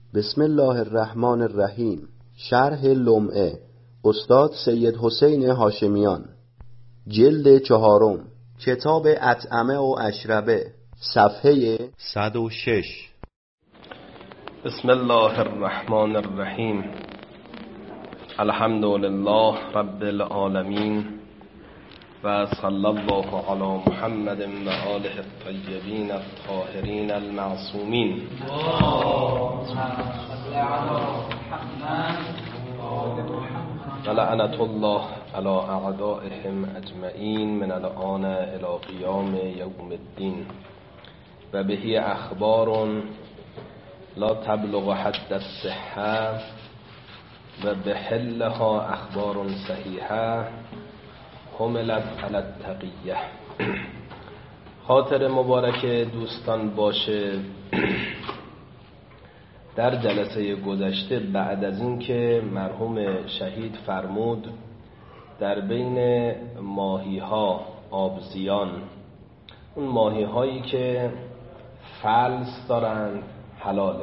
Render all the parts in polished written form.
بسم الله الرحمن الرحیم. شرح لمعه استاد سید حسین هاشمیان، جلد 4، کتاب اطعمه و اشربه، صفحه 106. بسم الله الرحمن الرحیم. الحمد لله رب العالمین و صلی الله علی محمد و آله الطیبین الطاهرین المعصومین. و لعنت الله علی اعدائهم اجمعین من الآن الی قیام یوم الدین. و بهی اخبار لا تبلغ حد الصحه و بحلها اخبار صحیحه حملت علی التقیه. خاطر مبارک دوستان باشه در جلسه گذشته بعد از این که مرحوم شهید فرمود در بین ماهی ها آبزیان، اون ماهی هایی که فلس دارن حلاله،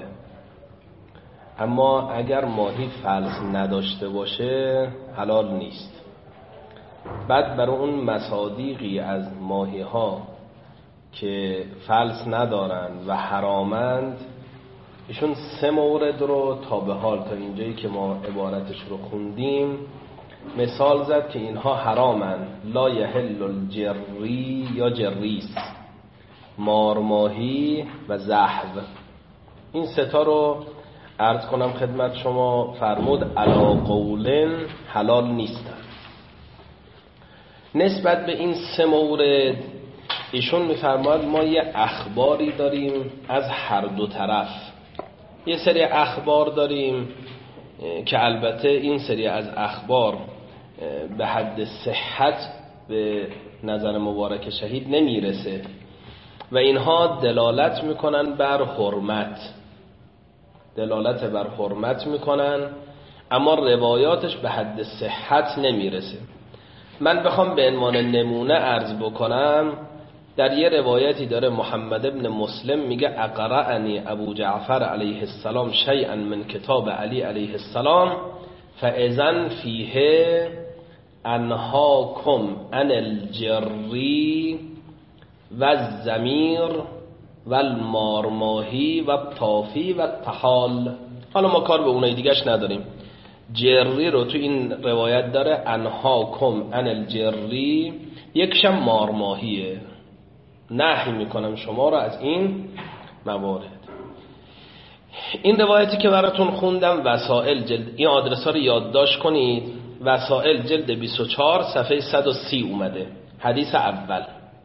اما اگر ماهی فلس نداشته باشه حلال نیست. بعد برای اون مصادیقی از ماهی ها که فلس ندارن و حرامند، ایشون 3 مورد رو تا به حال تا اینجایی که ما عبارتش رو خوندیم مثال زد که اینها حرامند. لا یحل الجری یا جریس، مارماهی و زحو. این 3 تا رو عرض کنم خدمت شما، فرمود علی قول حلال نیستن. نسبت به این 3 مورد ایشون میفرماید ما یه اخباری داریم از هر دو طرف. یه سری اخبار داریم که البته این سری از اخبار به حد صحت به نظر مبارک شهید نمیرسه و اینها دلالت میکنن بر حرمت، دلالت بر حرمت میکنن، اما روایاتش به حد صحت نمیرسه. من بخوام به عنوان نمونه عرض بکنم، در یه روایتی داره محمد ابن مسلم میگه اقرأنی ابو جعفر علیه السلام شیئا من کتاب علی علیه السلام فاذن فیه انهاکم عن الجری و الزمیر و المارماهی و الطافی و الطحال. حالا ما کار به اونای دیگهش نداریم. جری رو تو این روایت داره انهاکم عن الجری، یکشم مارماهیه، نهی میکنم شما رو از این موارد. این روایتی که براتون خوندم وسائل جلد، این آدرس ها رو یادداشت کنید، وسائل جلد 24 صفحه 130 اومده، حدیث اول.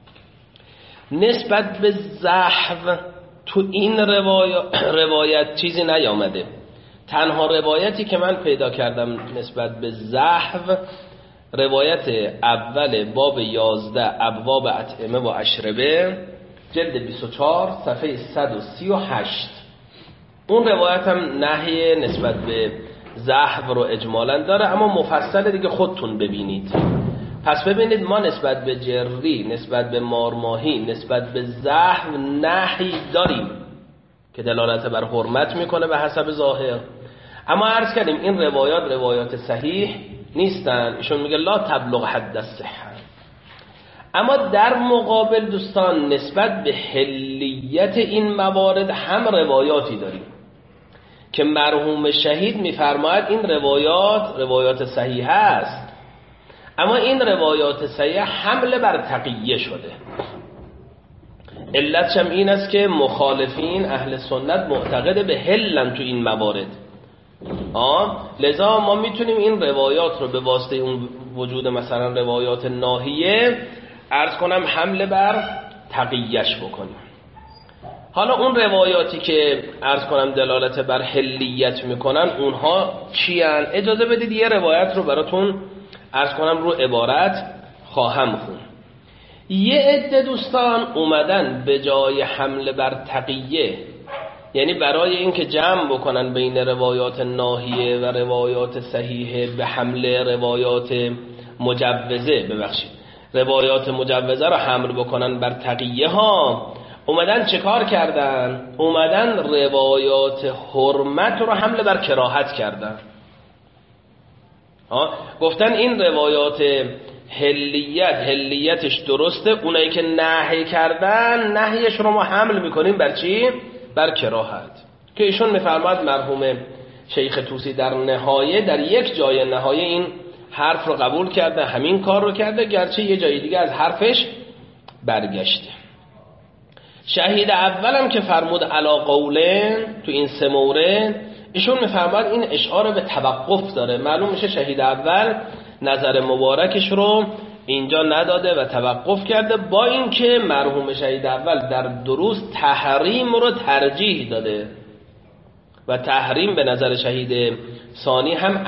نسبت به زحو تو این روایت چیزی نیامده. تنها روایتی که من پیدا کردم نسبت به زحو روایت اول باب 11 ابواب اطعمه و اشربه جلد 24 صفحه 138. اون روایت هم نهی نسبت به زحو رو اجمالا داره، اما مفصل دیگه خودتون ببینید. پس ببینید ما نسبت به جری، نسبت به مارماهی، نسبت به زحو نهی داریم که دلالت بر حرمت میکنه به حسب ظاهر، اما عرض کردیم این روایات صحیح نیستن. ایشون میگه لا تبلغ حد الصحه. اما در مقابل دوستان نسبت به حلیت این موارد هم روایاتی داریم که مرحوم شهید میفرماید این روایات صحیح است، اما این روایات صحیح حمله بر تقیه شده. علتش هم این است که مخالفین اهل سنت معتقد به حلن تو این موارد. لذا ما میتونیم این روایات رو به واسطه اون وجود مثلا روایات ناهیه عرض کنم حمله بر تقیهش بکنیم. حالا اون روایاتی که عرض کنم دلالت بر حلیت میکنن اونها چی هن؟ اجازه بدید یه روایت رو براتون عرض کنم رو عبارت خواهم خوند. یه عده دوستان اومدن به جای حمله بر تقیه، یعنی برای اینکه جمع بکنن بین روایات ناهیه و روایات صحیحه به حمله روایات مجوزه رو حمل بکنن بر تقیه ها، اومدن چه کار کردن؟ اومدن روایات حرمت رو حمله بر کراهت کردن. گفتن این روایات حلیتش درسته، اونایی که نهی کردن نهیش رو ما حمل میکنیم بر چی؟ بر کراهت. که ایشون میفرماد مرحوم شیخ طوسی در نهایه، در یک جای نهایه این حرف رو قبول کرده، همین کار رو کرده، گرچه یه جای دیگه از حرفش برگشته. شهید اولم که فرمود علا قولن تو این 3 مورد، ایشون میفرماد این اشعار به توقف داره. معلوم میشه شهید اول نظر مبارکش رو اینجا نداده و توقف کرده، با اینکه مرحوم شهید اول در دروس تحریم رو ترجیح داده و تحریم به نظر شهید ثانی هم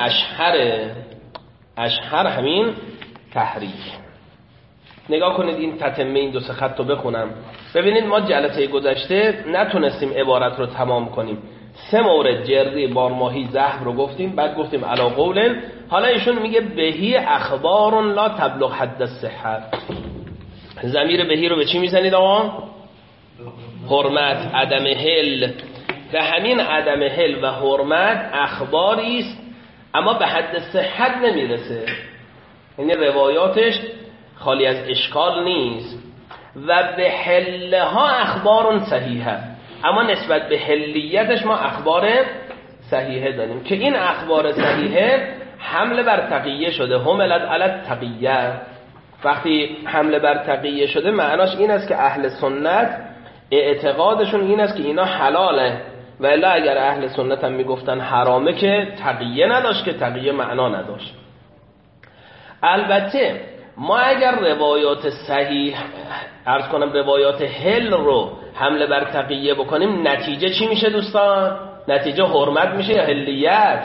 اشهر همین تحریم. نگاه کنید این تتمه این 2 خط رو بخونم. ببینید ما جلسه گذشته نتونستیم عبارت رو تمام کنیم. 3 مورد جری، بارماهی، زهر رو گفتیم، بعد گفتیم علا قولن. حالا ایشون میگه بهی اخبار لا تبلغ حد الصحه. ضمیر بهی رو به چی میزنید آقا؟ حرمت، عدم حل. و همین عدم حل و حرمت اخباری است اما به حد صحت نمیرسه، یعنی روایاتش خالی از اشکال نیست. و به حلها اخبار صحیحه، اما نسبت به حلیتش ما اخبار صحیحه داریم که این اخبار صحیحه حمله بر تقیه شده. حملت علی التقیه. وقتی حمله بر تقیه شده معناش این است که اهل سنت اعتقادشون این است که اینا حلاله، و الا اگر اهل سنت هم میگفتن حرامه که تقیه نداشت، که تقیه معنا نداشت. البته ما اگر روایات صحیح عرض کنم روایات حل رو حمله بر تقیه بکنیم، نتیجه چی میشه دوستان؟ نتیجه حرمت میشه یا حلیت؟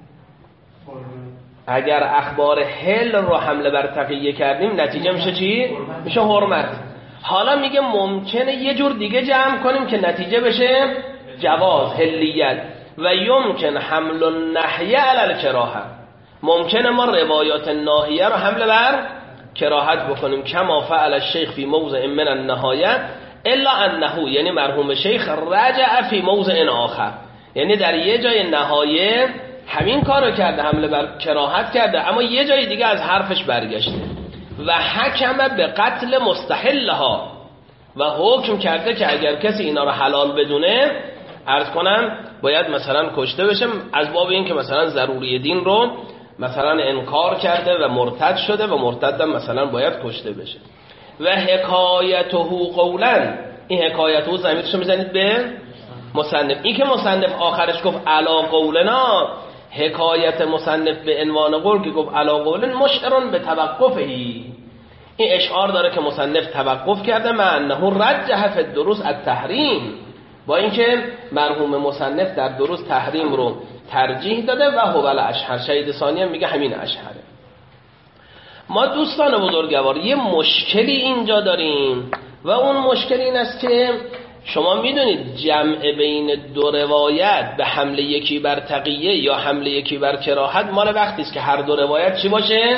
اگر اخبار حل رو حمله بر تقیه کردیم نتیجه میشه چی؟ میشه حرمت. حالا میگه ممکنه یه جور دیگه جمع کنیم که نتیجه بشه جواز، حلیت. و یمکن حمل النهی علی الکراهه. ممکنه ما روایات ناهیه رو حمله بر کراهت بکنیم، کما فعل الشیخ فی موضع من النهایه الا انه، یعنی مرحوم شیخ رجع فی موضع آخر، یعنی در یه جای نهایه همین کارو کرده، حمله بر کراهت کرده، اما یه جای دیگه از حرفش برگشته و حکم به قتل مستحلها، و حکم کرده که اگر کسی اینا رو حلال بدونه عرض کنم باید مثلا کشته بشه، از باب این که مثلا ضروری دین رو مثلا انکار کرده و مرتد شده و مرتدم مثلا باید کشته بشه. و حکایته قولا، این حکایته ضمیرش رو میزنید به مصنف. این که مصنف آخرش گفت علا قولنا، حکایت مصنف به عنوان قول که گفت علا قولن مشعرون به توقفهی، این اشعار داره که مصنف توقف کرده، مع انه رجح فی الدروس التحریم، با اینکه مرحوم مصنف در دروس تحریم رو ترجیح داده و هو الاشهر. شهید ثانی هم میگه همین اشهره. ما دوستان بزرگوار یه مشکلی اینجا داریم و اون مشکل این است که شما میدونید جمع بین 2 روایت به حمله یکی بر تقیه یا حمله یکی بر کراهت مال وقتی است که هر 2 روایت چی باشه؟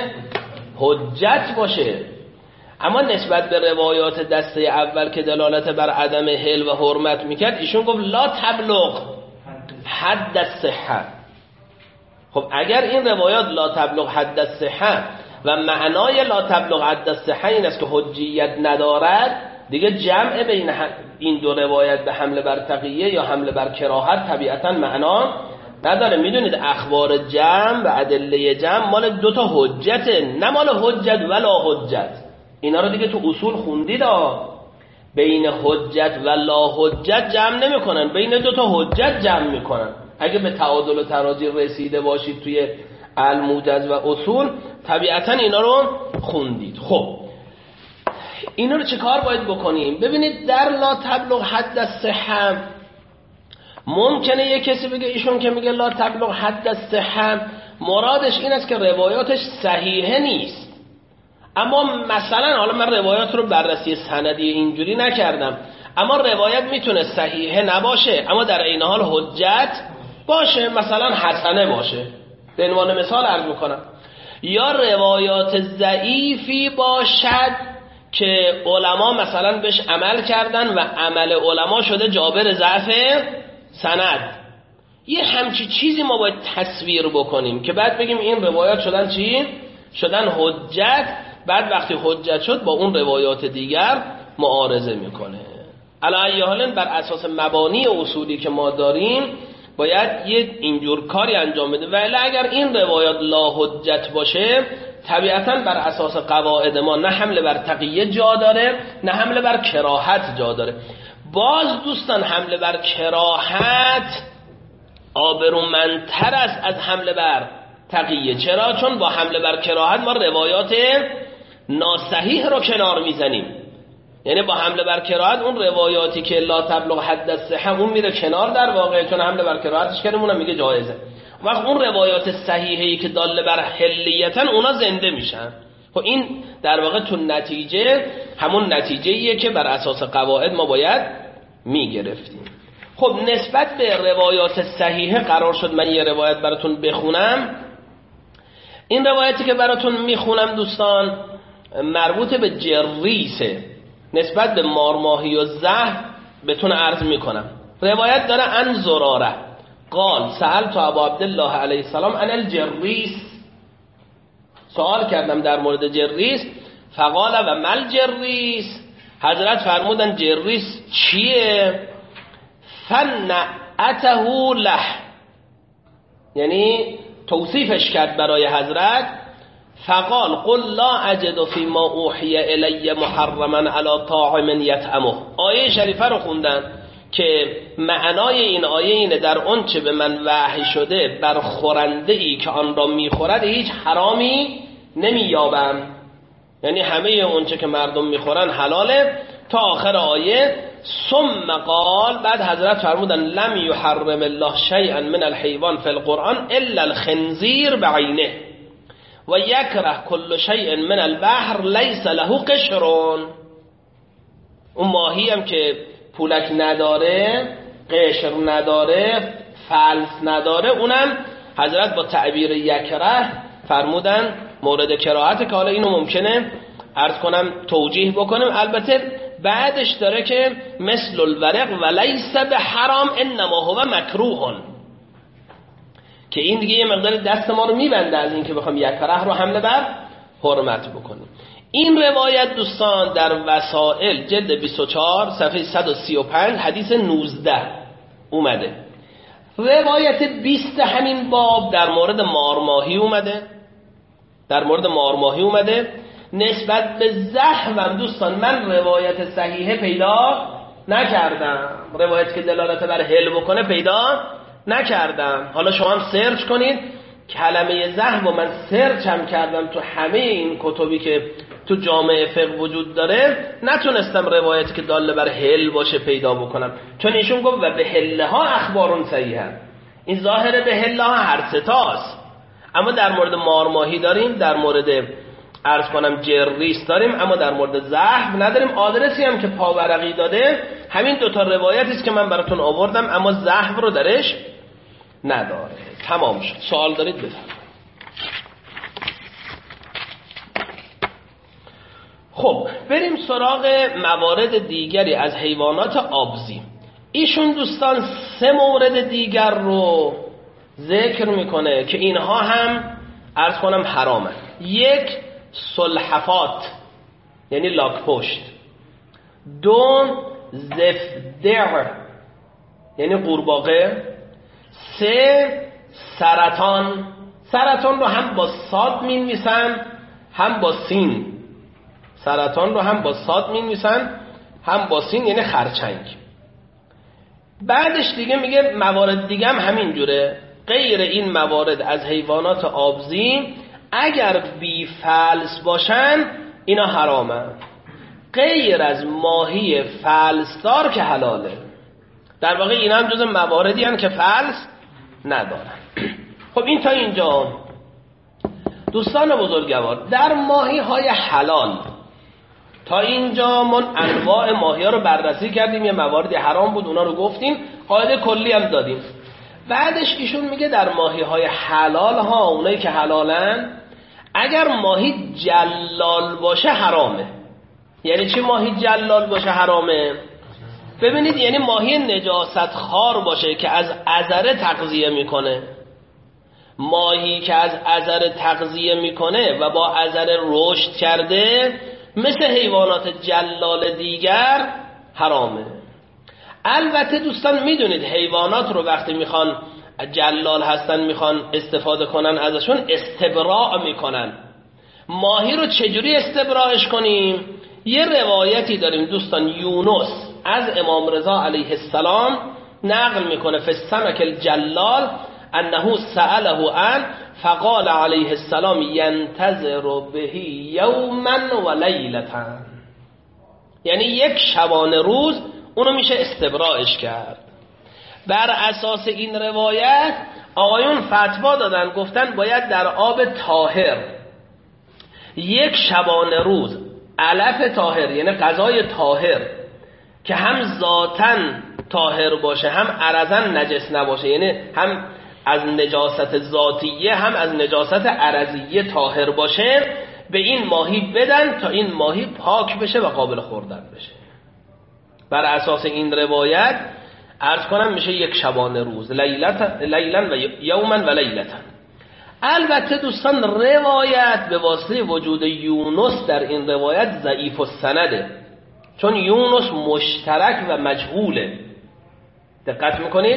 حجت باشه. اما نسبت به روایات دسته اول که دلالت بر عدم حل و حرمت میکرد، ایشون گفت لا تبلغ حد الصحه. خب اگر این روایات لا تبلغ حد الصحه و معنای لا تبلغ حد الصحه این است که حجیت ندارد، دیگه جمع بین این 2 روایت به حمله بر تقیه یا حمله بر کراهت طبیعتا معنا نداره. میدونید اخبار جمع و ادله جمع مال 2 تا حجته، نه مال حجت ولا حجت. اینا رو دیگه تو اصول خوندید بین حجت و لا حجت جمع نمیکنن، بین 2 تا حجت جمع میکنن. اگه به تعادل و تراجی رسیده باشید توی الموجز و اصول طبیعتا اینا رو خوندید. خب اینا رو چه کار باید بکنیم؟ ببینید در لا تبلغ حد الصحه ممکنه یه کسی بگه ایشون که میگه لا تبلغ حد الصحه مرادش این است که روایاتش صحیحه نیست. اما مثلا حالا من روایات رو بررسی سندی اینجوری نکردم، اما روایت میتونه صحیحه نباشه اما در این حال حجت باشه، مثلا حسنه باشه. به عنوان مثال عرض میکنم، یا روایات ضعیفی باشد که علما مثلا بهش عمل کردن و عمل علما شده جابر ضعف سند. یه همچی چیزی ما باید تصویر بکنیم که بعد بگیم این روایات شدن چی؟ شدن حجت. بعد وقتی حجت شد با اون روایات دیگر معارضه میکنه. علی ای حال بر اساس مبانی اصولی که ما داریم باید یه اینجور کاری انجام بده. ولی اگر این روایات لا حجت باشه طبیعتاً بر اساس قواعد ما نه حمله بر تقیه جا داره نه حمله بر کراهت جا داره. باز دوستان حمله بر کراهت آبرومندتر است از حمله بر تقیه. چرا؟ چون با حمله بر کراهت ما روایات ناصحیح رو کنار میزنیم. یعنی با حمله بر کراهت اون روایاتی که لا تبلغ حد الصحه اون میره کنار در واقع، چون حمله بر کراهتش کردیم اونم میگه جایزه. وقت اون روایات صحیحی که داله بر حلیتن اونا زنده میشن. خب این در واقع تو نتیجه همون نتیجه‌ایه که بر اساس قواعد ما باید میگرفتیم. خب نسبت به روایات صحیحه قرار شد من یه روایت براتون بخونم. این روایتی که براتون میخونم دوستان مربوط به جریسه، نسبت به مارماهی و زهر بهتون عرض میکنم. روایت داره عن زراره قال سألت ابا عبدالله علیه السلام عن الجریس، سوال کردم در مورد جریس. فقال و مل جریس، حضرت فرمودن جریس چیه؟ فنعته له، یعنی توصیفش کرد برای حضرت. فقال قل لا اجد فی ما اوحی الی محرما علی طاعم یطعمه. آیه شریفه رو خوندن که معنای این آیه اینه در اون چه به من وحی شده بر خورنده ای که آن را میخورد هیچ حرامی نمییابم. یعنی همه اون چه که مردم میخورن حلاله تا آخر آیه. ثم قال، بعد حضرت فرمودن لم یحرم الله شیئا من الحیوان فی القرآن الا الخنزیر بعینه و یکره کل شیء من البحر لیس له قشر. اون ماهی هم که پولک نداره، قشر نداره، فلس نداره، اونم حضرت با تعبیر یکره فرمودن مورد کراهت، که حالا اینو ممکنه عرض کنم توجیه بکنم. البته بعدش داره که مثل الورق و لیس به حرام انما هو مکروه، که این دیگه یه مقدار دست ما رو میبنده از این که بخوام یکره رو حمله بر حرمت بکنیم. این روایت دوستان در وسائل جلد 24 صفحه 135 حدیث 19 اومده. روایت 20 همین باب در مورد مارماهی اومده، در مورد مارماهی اومده. نسبت به زحمم دوستان من روایت صحیحه پیدا نکردم، روایت که دلالت بر حل بکنه پیدا نکردم. حالا شما هم سرچ کنید، کلمه زحم و من سرچ هم کردم تو همه این کتبی که تو جامعه فقه وجود داره، نتونستم روایتی که داله بر حل باشه پیدا بکنم، چون ایشون گفت و به حله ها اخبارون صحیحه. این ظاهر به حله ها هر ستاست، اما در مورد مارماهی داریم، در مورد عرض کنم جریس داریم، اما در مورد زحم نداریم. آدرسی هم که پاورقی داده همین دوتا روایتی است که من براتون آوردم، اما زحم رو درش نداره. تمام شد. سوال دارید بفرمایید. خب بریم سراغ موارد دیگری از حیوانات آبزی. ایشون دوستان 3 مورد دیگر رو ذکر میکنه که اینها هم عرض کنم حرامه. 1 سلحفات یعنی لاک پشت، 2 زفدع یعنی قورباغه، 3 سرطان. سرطان رو هم با صاد می‌نویسن هم با سین. سرطان رو هم با صاد می‌نویسن هم با سین، یعنی خرچنگ. بعدش دیگه میگه موارد دیگه هم همین جوره. غیر این موارد از حیوانات آبزی اگر بی فلس باشن اینا حرامه، غیر از ماهی فلسدار که حلاله. در واقع اینا هم جز مواردی هم که فلس ندارن. خب این تا اینجا دوستان بزرگوار در ماهی های حلال تا اینجا ما انواع ماهی ها رو بررسی کردیم، یه مواردی حرام بود اونا رو گفتیم، قاعده کلی هم دادیم. بعدش ایشون میگه در ماهی های حلال ها، اونایی که حلالن، اگر ماهی جلال باشه حرامه. یعنی چی ماهی جلال باشه حرامه؟ ببینید یعنی ماهی نجاست خار باشه که از عذره تغذیه میکنه. ماهی که از عذره تغذیه میکنه و با عذره رشد کرده مثل حیوانات جلال دیگر حرامه. البته دوستان میدونید حیوانات رو وقتی میخوان جلال هستن میخوان استفاده کنن ازشون استبراء میکنن. ماهی رو چجوری استبراءش کنیم؟ یه روایتی داریم دوستان، یونس از امام رضا علیه السلام نقل میکنه فی السمک الجلال انه سأله عن فقال علیه السلام ینتظر به یوما و لیلتا، یعنی یک شبانه روز اونو میشه استبراءش کرد. بر اساس این روایت آقایون فتوا دادن، گفتن باید در آب طاهر یک شبانه روز علف طاهر یعنی غذای طاهر که هم ذاتاً طاهر باشه هم عرضاً نجس نباشه، یعنی هم از نجاست ذاتیه هم از نجاست عرضیه طاهر باشه، به این ماهی بدن تا این ماهی پاک بشه و قابل خوردن بشه. بر اساس این روایت عرض کنم میشه یک شبانه روز، لیلا و یوما و لیلتا. البته دوستان روایت به واسطه وجود یونس در این روایت ضعیف السنده، چون یونس مشترک و مجهوله. دقت میکنید؟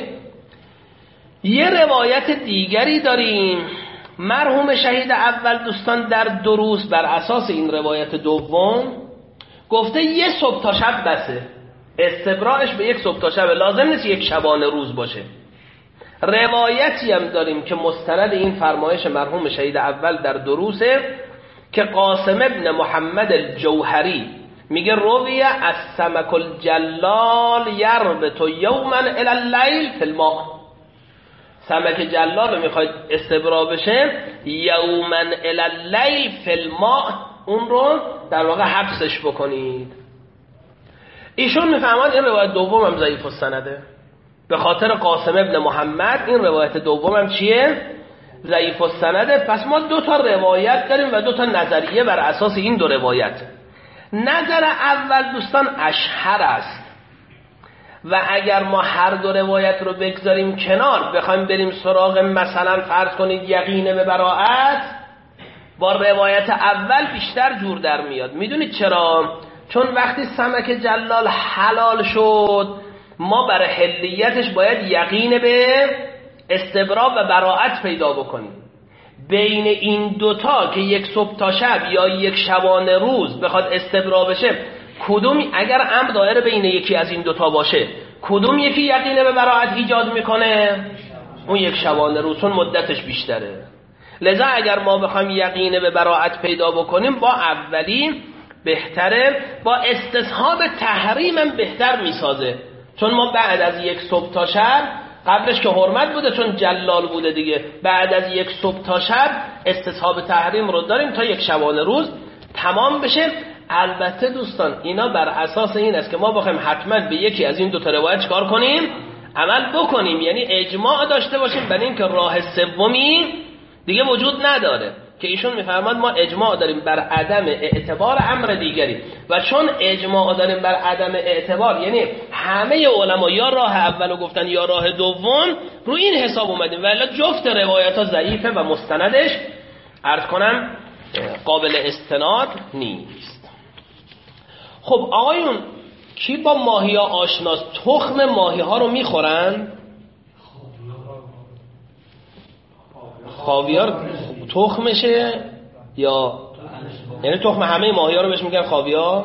یه روایت دیگری داریم، مرحوم شهید اول دوستان در دروس بر اساس این روایت دوم گفته یه صبح تا شب بسه، استبراءش به یک صبح تا شب، لازم نیست یک شبانه روز باشه. روایتی هم داریم که مستند این فرمایش مرحوم شهید اول در دروسه که قاسم ابن محمد الجوهری میگه رویه از سمک الجلال یربط یوما الی اللیل فی الماء، سمک جلال رو میخواید استبراء بشه یوما الی اللیل فی الماء، اون رو در واقع حبسش بکنید. ایشون میفهمند این روایت دوم هم ضعیف السنده، به خاطر قاسم ابن محمد این روایت دوم هم چیه؟ ضعیف السنده. پس ما دو تا روایت داریم و دو تا نظریه بر اساس این دو روایت. نظر اول دوستان اشهر است و اگر ما هر دو روایت رو بگذاریم کنار بخوایم بریم سراغ مثلا فرض کنید یقین به براءت، با روایت اول بیشتر جور در میاد. میدونید چرا؟ چون وقتی سمک جلال حلال شد ما برای حلیتش باید یقین به استبراء و براءت پیدا بکنیم. بین این دوتا که یک صبح تا شب یا یک شبانه روز بخواد استبراء بشه، کدوم اگر امر دایر بین یکی از این دوتا باشه کدوم یکی یقین به براءت ایجاد میکنه؟ اون یک شبانه روز، چون مدتش بیشتره. لذا اگر ما بخوایم یقین به براءت پیدا بکنیم با اولی بهتره، با استصحاب تحریم هم بهتر میسازه، چون ما بعد از یک صبح تا شب، قبلش که حرمت بوده چون جلال بوده دیگه، بعد از یک صبح تا شب استصحاب تحریم رو داریم تا یک شبانه روز تمام بشه. البته دوستان اینا بر اساس این است که ما بخوایم حتما به یکی از این دو تا روایت چیکار کنیم؟ عمل بکنیم، یعنی اجماع داشته باشیم بر این که راه سومی دیگه وجود نداره، که ایشون میفرماد ما اجماع داریم بر عدم اعتبار امر دیگری، و چون اجماع داریم بر عدم اعتبار یعنی همه علما یا راه اولو گفتن یا راه دوم، رو این حساب اومدیم، ولی جفت روایت ها ضعیفه و مستندش عرض کنم قابل استناد نیست. خب آقایون کی با ماهی ها آشناست؟ تخم ماهی ها رو میخورن؟ خاویار تخمشه یا یعنی تخم همه ماهی ها رو بهش میگن خاویار؟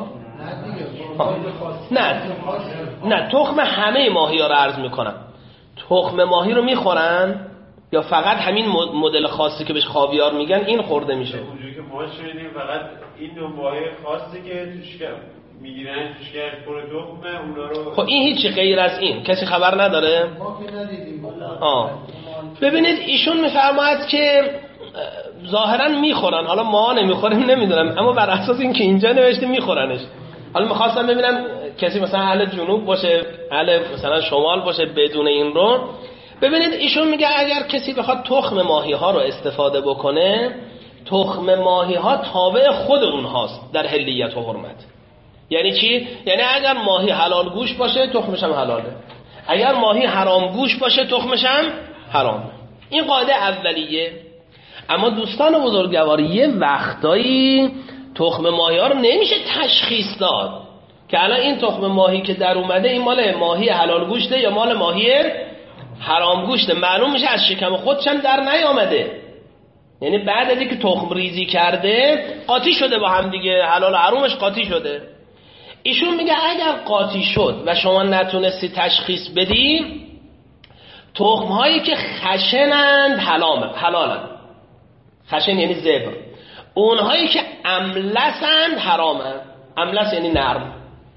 نه تخم همه ماهی ها رو عرض میکنم. تخم ماهی رو میخورن یا فقط همین مدل خاصی که بهش خاویار میگن این خورده میشه؟ اونجوری که ما شنیدیم فقط این دو ماهی خاصی که توش میگیرن توش پر تخمه اونا رو. خب این هیچی غیر از این کسی خبر نداره؟ ما که ندیدیم. ببینید ایشون میفرماید که ظاهرا میخورن، حالا ما نمیخوریم نمیدونم، اما بر اساس این که اینجا نوشته میخورنش. حالا میخواستم ببینم کسی مثلا اهل جنوب باشه اهل مثلا شمال باشه بدون این رو. ببینید ایشون میگه اگر کسی بخواد تخم ماهی ها رو استفاده بکنه، تخم ماهی ها تابع خود اونهاست در حلیت و حرمت. یعنی چی؟ یعنی اگر ماهی حلال گوشت باشه تخمش هم حلاله، اگر ماهی حرام گوشت باشه تخمش هم حرامه. این قاعده اولیه. اما دوستان بزرگوار یه وقتایی تخم ماهی ها رو نمیشه تشخیص داد که الان این تخم ماهی که در اومده این مال ماهی حلال گوشته یا مال ماهی حرام گوشته. معلوم میشه از شکم خودش هم در نیامده، یعنی بعد از اینکه تخم ریزی کرده قاطی شده با هم دیگه، حلال و حرامش قاطی شده. ایشون میگه اگر قاطی شد و شما نتونستی تشخیص بدی، تخم هایی که خشنند حلالند. خشن یعنی زبر. اونهایی که املسند حرامند. املس یعنی نرم،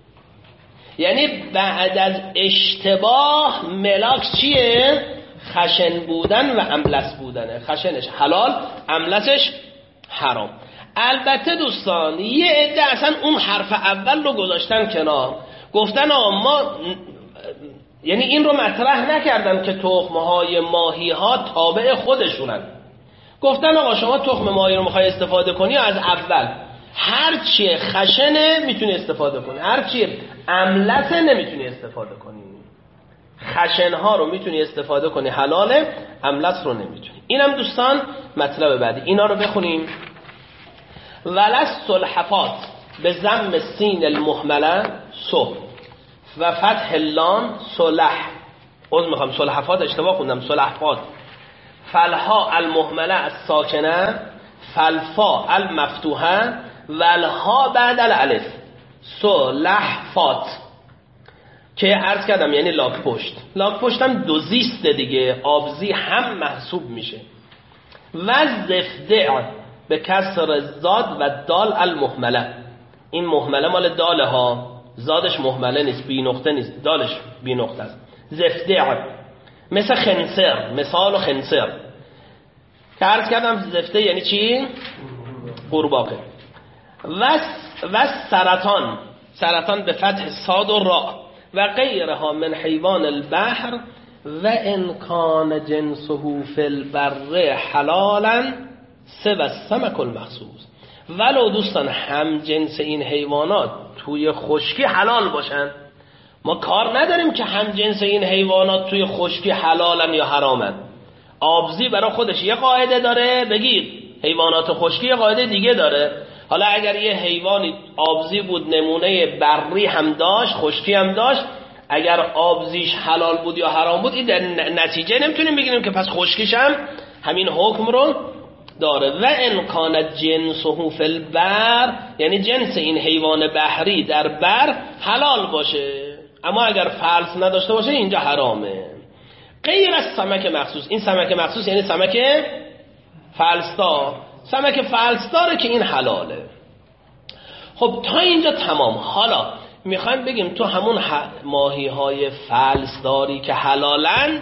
یعنی بعد از اشتباه ملاک چیه؟ خشن بودن و املس بودنه. خشنش حلال، املسش حرام. البته دوستان یه عده اصلا اون حرف اول رو گذاشتن کنار، گفتن ما یعنی این رو مطرح نکردن که تخمهای ماهی ها تابع خودشونن. گفتن آقا شما تخم ماهی رو میخوای استفاده کنی از اول هر چی خشنه میتونی استفاده کنی، هر چی املسه نمیتونی استفاده کنی. خشنها رو میتونی استفاده کنی حلاله، املس رو نمیتونی. اینم دوستان مطلب بعدی. اینا رو بخونیم. ولس الحفات به ضم سین المهمله صح و فتح اللام صلح. میخوام صلحفات اشتباه خوندم، صلحفات. فالها المهمله الساکنه، فالفا المفتوحه، والها بعد الالف، صلحفات. که عرض کردم یعنی لاک پشت. لاک پشت هم دو زیسته دیگه، آبزی هم محسوب میشه. و زفدع به کسر زاد و دال المهمله. این مهمله مال داله ها، زادش مهمله نیست، بی نقطه نیست، دالش بی نقطه است. زفدع مثل خنصر، مثال خنصر که عرض کردم. زفته یعنی چی؟ قورباغه. و سرطان، سرطان به فتح صاد و را. و غیرها من حیوان البحر و انکان جنسه فی البر حلالا سوى السمك المخصوص. ولو دوستان هم جنس این حیوانات توی خشکی حلال باشن، ما کار نداریم که هم جنس این حیوانات توی خشکی حلالن یا حرامن. آبزی برای خودش یه قاعده داره، بگید حیوانات خشکی یه قاعده دیگه داره. حالا اگر یه حیوانی آبزی بود نمونه بری هم داشت، خشکی هم داشت، اگر آبزیش حلال بود یا حرام بود، این در نتیجه نمیتونیم بگیریم که پس خشکیش هم همین حکم رو داره. و امکان جنسه فی البر، یعنی جنس این حیوان بحری در بر حلال باشه، اما اگر فلس نداشته باشه اینجا حرامه. غیر از سمک مخصوص. این سمک مخصوص یعنی سمک فلسدار. سمک فلسداره که این حلاله. خب تا اینجا تمام. حالا میخوایم بگیم تو همون ماهی های فلسداری که حلالند،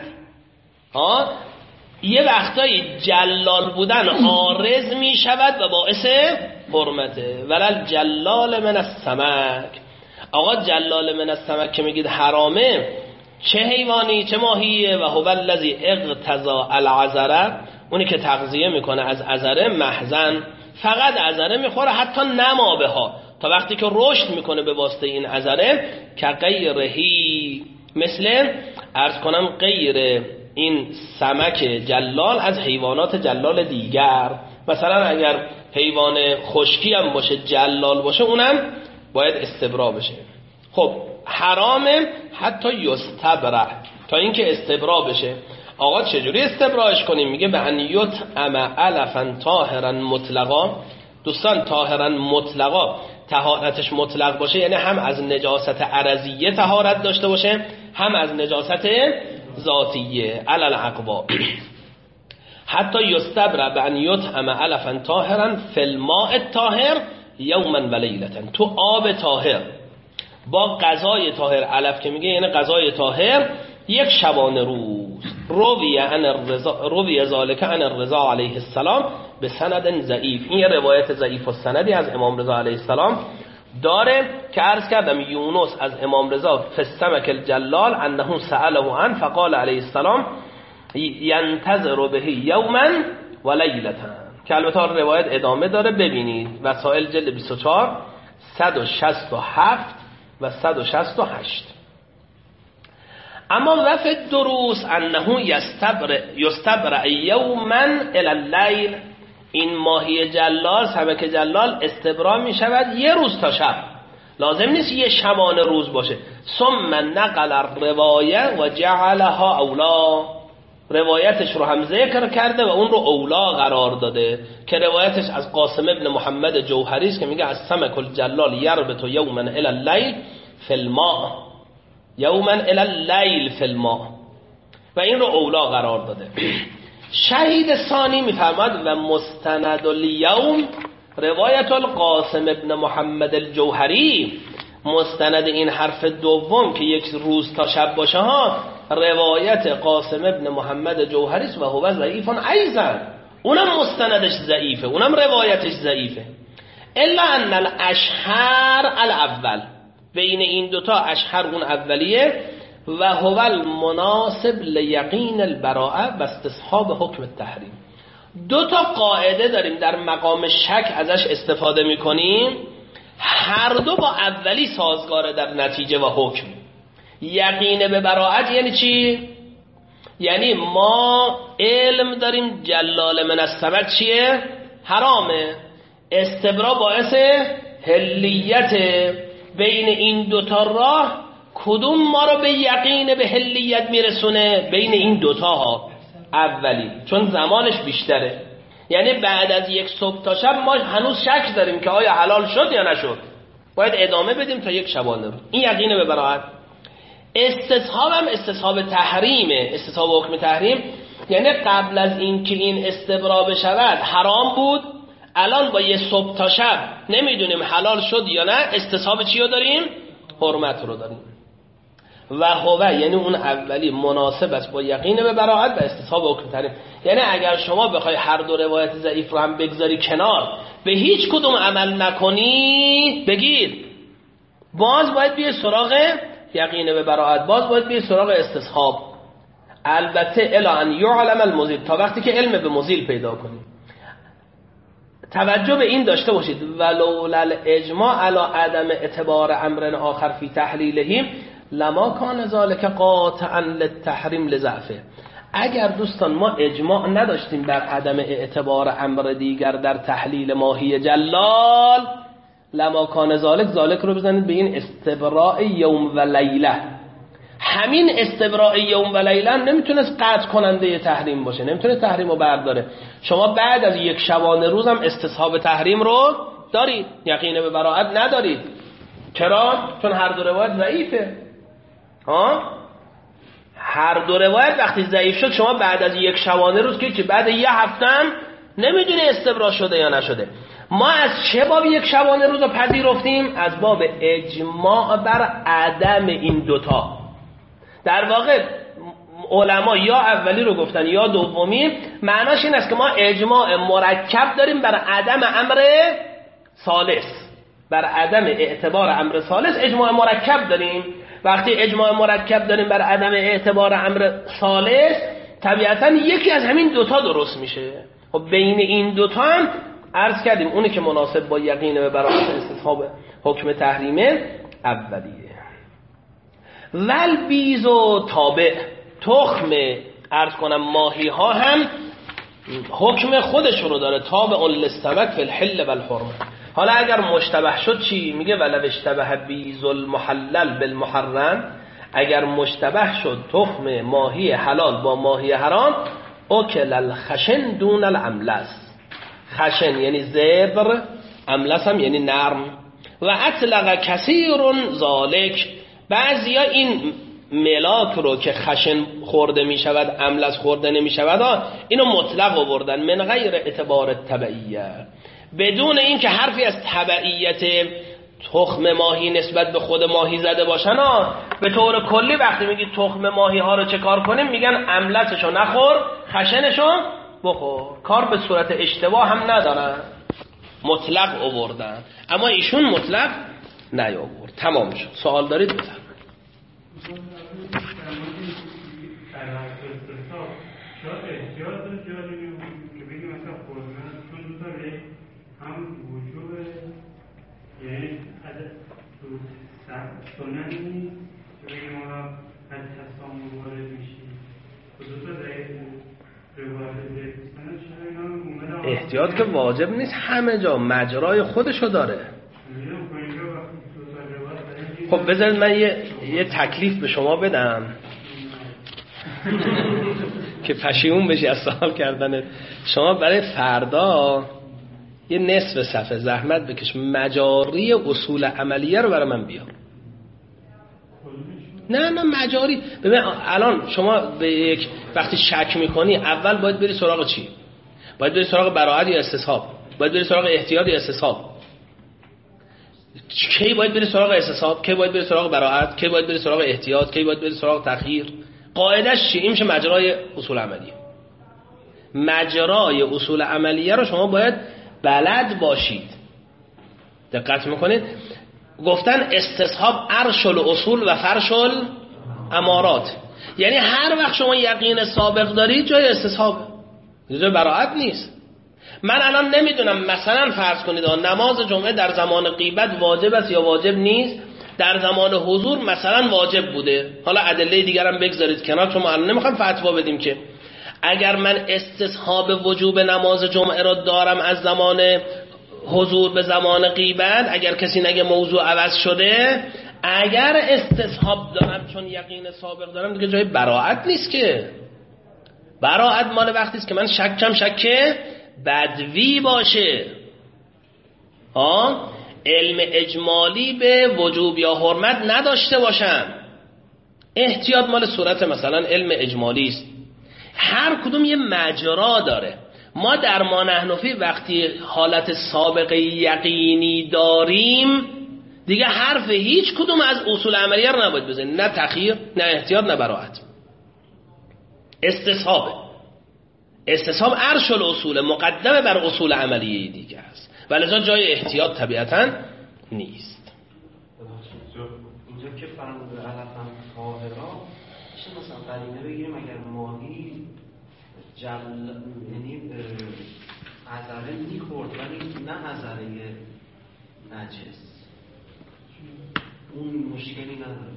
یه وقتایی جلال بودن عارض می شود و باعث حرمته. ولل جلال من السمک. آقا جلال من السمک که میگید حرامه، چه حیوانی چه ماهیه؟ و هو الذی اغتذى العذره، اونی که تغذیه میکنه از عذره محضن، فقط عذره میخوره، حتی نمابه ها، تا وقتی که رشد میکنه به واسطه این عذره. که غیرهی، مثل عرض کنم غیر این سمک جلال از حیوانات جلال دیگر. مثلا اگر حیوان خشکی هم باشه جلال باشه، اونم باید استبرا بشه. خب حرامه حتی یستبرع، تا اینکه استبرا بشه. آقا چجوری استبراش کنیم؟ میگه به ان یطعم علفا طاهرا مطلقا. دوستان طاهرا مطلقا طهارتش مطلق باشه، یعنی هم از نجاست عرضیه طهارت داشته باشه، هم از نجاست ذاتیه. علل عقبا حتی یستبرع به ان یطعم علفا طاهرا فی الماء الطاهر یوما و لیلتا. تو آب طاهر با غذای طاهر، علف که میگه یعنی غذای طاهر، یک شبانه روز. روی ذالک عن الرضا علیه السلام به سند ضعیف. این یه روایت ضعیف و سندی از امام رضا علیه السلام داره که عرض کردم یونس از امام رضا فی السمک الجلال انه سأله عن فقال علیه السلام ینتظر به یوما و لیلتا. که البته روایت ادامه داره، ببینید وسائل جلد 24 167 و 168. اما وفد دروس انه یستبرع یوما الی اللیل، این ماهی جلال، سمک جلال استبرا می شود یه روز تا شب، لازم نیست یه شبانه روز باشه. ثم نقل الروایه و جعلها اولا، روایتش رو هم ذکر کرده و اون رو اولا قرار داده که روایتش از قاسم ابن محمد جوهری است که میگه از سمک الجلال یربط یوما الی اللیل فی الماء، یوما الی اللیل فی الماء، و این رو اولا قرار داده. شهید ثانی میفرماد و مستند الیوم روایت القاسم ابن محمد الجوهری، مستند این حرف دوم که یک روز تا شب باشه ها، روایت قاسم ابن محمد جوهری است و هو ضعیف ایضا، اونم مستندش ضعیفه، اونم روایتش ضعیفه. الا ان الاشهر الاول، بین این دوتا اشهر اون اولیه، و هو المناسب لیقین البراءه و استصحاب حکم التحریم. دو تا قاعده داریم در مقام شک ازش استفاده میکنیم، هر دو با اولی سازگاره در نتیجه و حکم. یقین به براءت یعنی چی؟ یعنی ما علم داریم جلال من السمک چیه؟ حرامه، استبرا باعث حلیت. بین این دوتا راه کدوم ما رو به یقین به حلیت میرسونه؟ بین این دوتا ها اولی، چون زمانش بیشتره. یعنی بعد از یک صبح تا شب ما هنوز شک داریم که آیا حلال شد یا نشد، باید ادامه بدیم تا یک شبانه رو. این یقین به براءت. استصحاب هم استصحاب تحریمه، استصحاب حکم تحریم، یعنی قبل از این که این استبرا بشود حرام بود، الان با یه صبح تا شب نمیدونیم حلال شد یا نه، استصحاب چی رو داریم؟ حرمت رو داریم. و هو یعنی اون اولی مناسب است با یقین به براءت و استصحاب حکم تحریم. یعنی اگر شما بخوای هر دو روایت ضعیف رو هم بگذاری کنار، به هیچ کدوم عمل نکنی، بگیر باز باید بیای سراغ یقین به براءت، باز باید بیای سراغ استصحاب. البته الا ان یعلم المزیل، تا وقتی که علم به مزیل پیدا کنیم. توجه به این داشته باشید ولولا الاجماع علی عدم اعتبار امر آخر فی تحلیلهم لما کان ذلک قاطعا للتحریم لضعفه. اگر دوستان ما اجماع نداشتیم بر عدم اعتبار امر دیگر در تحلیل ماهی جلال، لما کان ذلک رو بزنید به این استبراء یوم و لیله. همین استبراء یوم و لیله نمیتونست قطع کننده تحریم باشه، نمیتونه تحریم رو برداره. شما بعد از یک شبانه روز هم استصحاب تحریم رو دارید، یقین به براءت ندارید. چرا؟ چون هر دو روایت ضعیفه. هر دو روایت وقتی ضعیف شد، شما بعد از یک شبانه روز که بعد یه هفته هم نمیدونی استبرا شده یا نشده. ما از چه باب یک شبانه روز رو پذیرفتیم؟ از باب اجماع بر عدم این دوتا. در واقع علما یا اولی رو گفتن یا دومی، معناش این است که ما اجماع مرکب داریم بر عدم امر ثالث، بر عدم اعتبار امر ثالث اجماع مرکب داریم. وقتی اجماع مرکب داریم بر عدم اعتبار امر ثالث، طبیعتا یکی از همین دوتا درست میشه. خب بین این دوتا هم عرض کردیم اونی که مناسب با یقین به براءت استصحاب حکم تحریمه اولیه. ول بیز و تابع، تخم عرض کنم ماهی ها هم حکم خودش رو داره، تابع للسمک فی الحل و الحرمه. حالا اگر مشتبه شد چی؟ میگه ولو اشتبه بیز المحلل بالمحرم، اگر مشتبه شد تخم ماهی حلال با ماهی حرام، اکل الخشن دون الاملس. خشن یعنی زبر، املس هم یعنی نرم. و اطلق کثیر ذالک، بعضیا این ملاک رو که خشن خورده می شود املس خورده نمی شود اینو مطلق آوردن، من غیر اعتبار تبعیه، بدون این که حرفی از تبعیت تخم ماهی نسبت به خود ماهی زده باشن. به طور کلی وقتی میگی تخم ماهی ها رو چه کار کنیم، میگن املسشو نخور، خشنشو بخور. کار به صورت اشتباه هم ندارن، مطلق آوردن، اما ایشون مطلق نیاورد. تمام شد. سوال دارید بفرمایید. هم وجوب یعنی سننی که بگیم ما از تسامح وارد میشیم احتیاط که واجب نیست همه جا، مجرای خودشو داره. خب بذارید من یه تکلیف به شما بدم که پشیمون بشی از سوال کردنت. شما برای فردا یه نصف صفحه زحمت بکش مجاری اصول عملیه رو برای من بیار. نه مجاری. ببین الان شما به یک وقتی شک میکنی اول باید بری سراغ چی؟ باید بری سراغ براءت یا استصحاب؟ باید بری سراغ احتیاط یا استصحاب؟ کی باید بری سراغ استصحاب؟ کی باید بری سراغ براءت؟ کی باید بری سراغ احتیاط؟ کی باید بری سراغ تخییر؟ قاعدش چی؟ این میشه مجرای اصول عملیه. مجرای اصول عملیه رو شما باید بلد باشید. دقت میکنید؟ گفتن استصحاب عرش الاصول و فرش الامارات، یعنی هر وقت شما یقین سابق دارید جای استصحاب، جای براءت نیست. من الان نمیدونم مثلا فرض کنید نماز جمعه در زمان غیبت واجب است یا واجب نیست، در زمان حضور مثلا واجب بوده، حالا ادله دیگر هم بگذارید کنار چون ما الان نمیخوام فتوا بدیم که اگر من استصحاب وجوب نماز جمعه را دارم از زمان حضور به زمان غیبت، اگر کسی نگه موضوع عوض شده، اگر استصحاب دارم چون یقین سابق دارم دیگه جای براءت نیست که. براءت مال وقتی است که من شکم شک بدوی باشه، علم اجمالی به وجوب یا حرمت نداشته باشم. احتیاط مال صورت مثلا علم اجمالی است. هر کدوم یه مجرا داره. ما در ما نحن فی وقتی حالت سابقه یقینی داریم دیگه حرف هیچ کدوم از اصول عملیه رو نباید بزنیم، نه تخییر نه احتیاط نه براءت. استصحاب عرش الاصول مقدمه بر اصول عملیه دیگه است و لذا جای احتیاط طبیعتا نیست. اینجا که فرموده علفم طاهرا میشه مثلا قرینه بگیریم اگر ماهی یعنی عذره میخورد ولی نه عذره نجس، اون مشکلی نداره.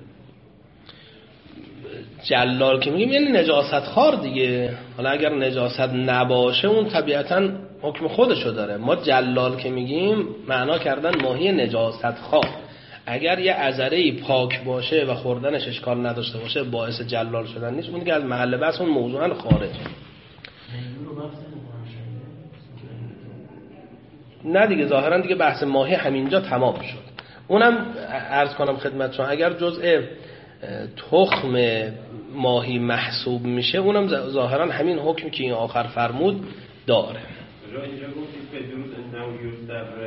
جلال که میگیم یعنی نجاست خار دیگه. حالا اگر نجاست نباشه اون طبیعتا حکم خودشو داره. ما جلال که میگیم معنا کردن ماهی نجاست خار. اگر یه عذره پاک باشه و خوردنش اشکال نداشته باشه باعث جلال شدن نیست، اون دیگه از محل بحث اون موضوعا خارج. نه دیگه ظاهرا دیگه بحث ماهی همینجا تمام شد. اونم عرض کنم خدمتتون اگر جزء تخم ماهی محسوب میشه اونم ظاهرا همین حکمی که این آخر فرمود داره. اینجا گفتید بدون انه یوسف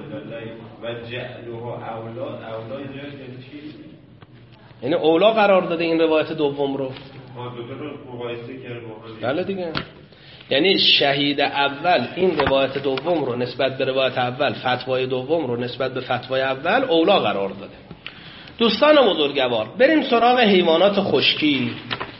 و جعلها اولا اینجا چی؟ یعنی اولا قرار داده این روایت دوم رو. دوتا رو مقایسه کرد با هم. بله دیگه. یعنی شهید اول این روایت دوم رو نسبت به روایت اول، فتوای دوم رو نسبت به فتوای اول اولا قرار داده. دوستان بزرگوار بریم سراغ حیوانات خشکی.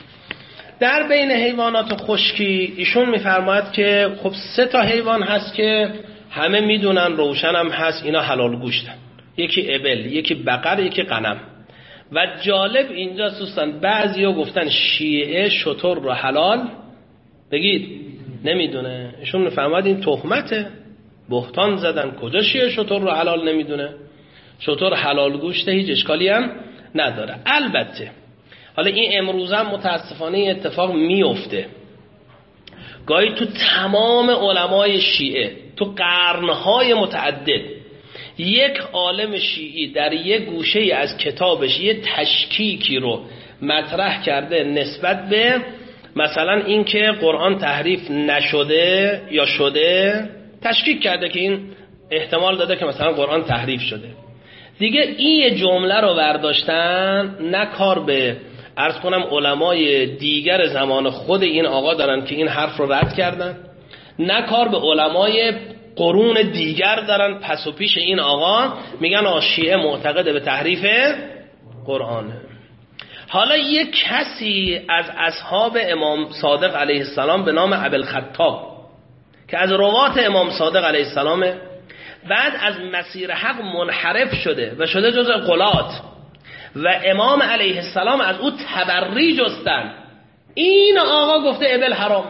در بین حیوانات خشکی ایشون میفرماید که خب 3 تا حیوان هست که همه میدونن روشن هم هست اینا حلال گوشتن. یکی ابل، یکی بقر، یکی غنم. و جالب اینجا دوستان بعضیا گفتن شیعه شتر رو حلال بگید نمیدونه. ایشون میفرماید این تهمته، بهتان زدن. کجا شیعه شتر رو حلال نمیدونه؟ شتر حلال گوشته، هیچ اشکالی هم نداره. البته حالا این امروز هم متاسفانه اتفاق میفته، گاهی تو تمام علمای شیعه تو قرنهای متعدد یک عالم شیعی در یک گوشه از کتابش یه تشکیکی رو مطرح کرده نسبت به مثلا این که قرآن تحریف نشده یا شده، تشکیک کرده که این احتمال داده که مثلا قرآن تحریف شده. دیگه این جمله رو برداشتن، نه کار به عرض کنم علمای دیگر زمان خود این آقا دارن که این حرف رو رد کردن، نه کار به علمای قرون دیگر دارن پس و پیش این آقا میگن شیعه معتقد به تحریف قرآنه. حالا یک کسی از اصحاب امام صادق علیه السلام به نام ابوالخطاب که از روات امام صادق علیه السلامه بعد از مسیر حق منحرف شده و شده جزء غلات و امام علیه السلام از او تبری جستن، این آقا گفته ابل حرام،